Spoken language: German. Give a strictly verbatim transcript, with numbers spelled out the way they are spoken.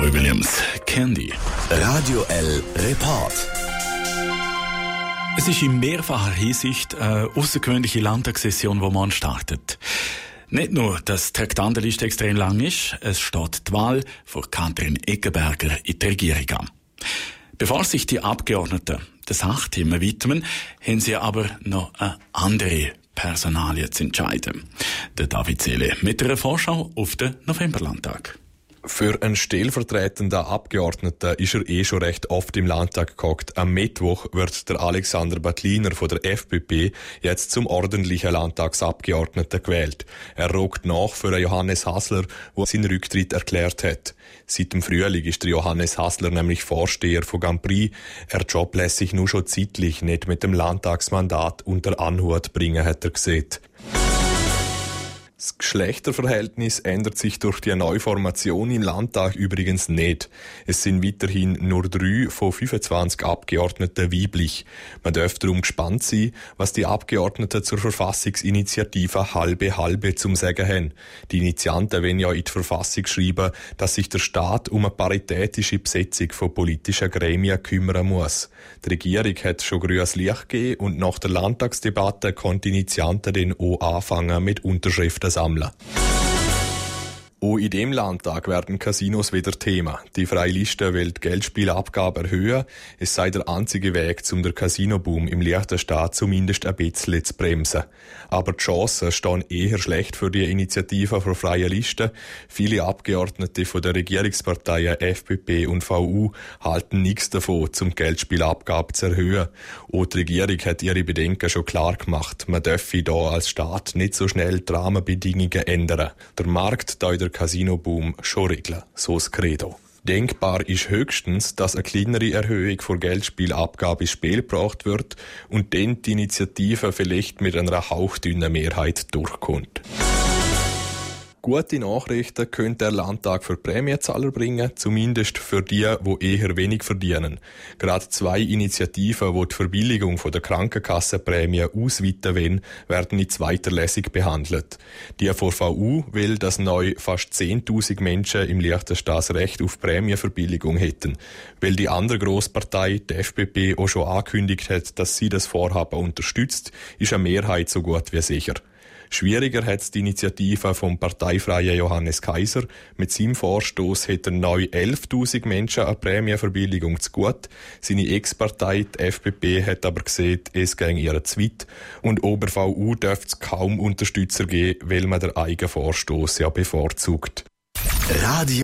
Roy Williams, Candy. Radio L Report. Es ist in mehrfacher Hinsicht eine außergewöhnliche Landtagssession, die morgen startet. Nicht nur, dass die Traktandenliste extrem lang ist, es steht die Wahl von Katrin Eggenberger in die Regierung an. Bevor sich die Abgeordneten den Sachthemen widmen, haben sie aber noch eine andere Personalie zu entscheiden. Der David Seele mit einer Vorschau auf den Novemberlandtag. Für einen stellvertretenden Abgeordneten ist er eh schon recht oft im Landtag gehockt. Am Mittwoch wird der Alexander Battliner von der F P P jetzt zum ordentlichen Landtagsabgeordneten gewählt. Er rückt nach für Johannes Hasler, der seinen Rücktritt erklärt hat. Seit dem Frühling ist der Johannes Hasler nämlich Vorsteher von Gampri. Er Job lässt sich nur schon zeitlich nicht mit dem Landtagsmandat unter Anhut bringen, hat er gesehen. Das Geschlechterverhältnis ändert sich durch die Neuformation im Landtag übrigens nicht. Es sind weiterhin nur drei von fünfundzwanzig Abgeordneten weiblich. Man darf darum gespannt sein, was die Abgeordneten zur Verfassungsinitiative Halbe Halbe zum Sagen haben. Die Initianten wollen ja in die Verfassung schreiben, dass sich der Staat um eine paritätische Besetzung von politischen Gremien kümmern muss. Die Regierung hat schon grünes Licht gegeben und nach der Landtagsdebatte konnten die Initianten dann auch anfangen mit Unterschriften sammeln. Auch in dem Landtag werden Casinos wieder Thema. Die Freie Liste will die Geldspielabgabe erhöhen. Es sei der einzige Weg, um den Casinoboom im Liechtenstein zumindest ein bisschen zu bremsen. Aber die Chancen stehen eher schlecht für die Initiative für Freie Liste. Viele Abgeordnete von der Regierungsparteien F P P und V U halten nichts davon, um die Geldspielabgabe zu erhöhen. Auch die Regierung hat ihre Bedenken schon klar gemacht. Man dürfe hier als Staat nicht so schnell die Rahmenbedingungen ändern. Der Markt da in der Casinoboom schon regeln, so das Credo. Denkbar ist höchstens, dass eine kleinere Erhöhung der Geldspielabgabe ins Spiel gebracht wird und dann die Initiative vielleicht mit einer hauchdünnen Mehrheit durchkommt. Gute Nachrichten könnte der Landtag für Prämienzahler bringen, zumindest für die, die eher wenig verdienen. Gerade zwei Initiativen, die die Verbilligung der Krankenkassenprämie ausweiten wollen, werden in zweiter Lesung behandelt. Die von V U will, dass neu fast zehntausend Menschen im Liechtenstein das Recht auf Prämienverbilligung hätten. Weil die andere Grosspartei, die F P P, auch schon angekündigt hat, dass sie das Vorhaben unterstützt, ist eine Mehrheit so gut wie sicher. Schwieriger hat es die Initiative vom parteifreien Johannes Kaiser. Mit seinem Vorstoß hätten neu elftausend Menschen eine Prämienverbilligung zu gut. Seine Ex-Partei, die F P P, hat aber gesehen, es ginge ihr zu weit. Und Ober V U dürfte es kaum Unterstützer geben, weil man den eigenen Vorstoß ja bevorzugt. Radio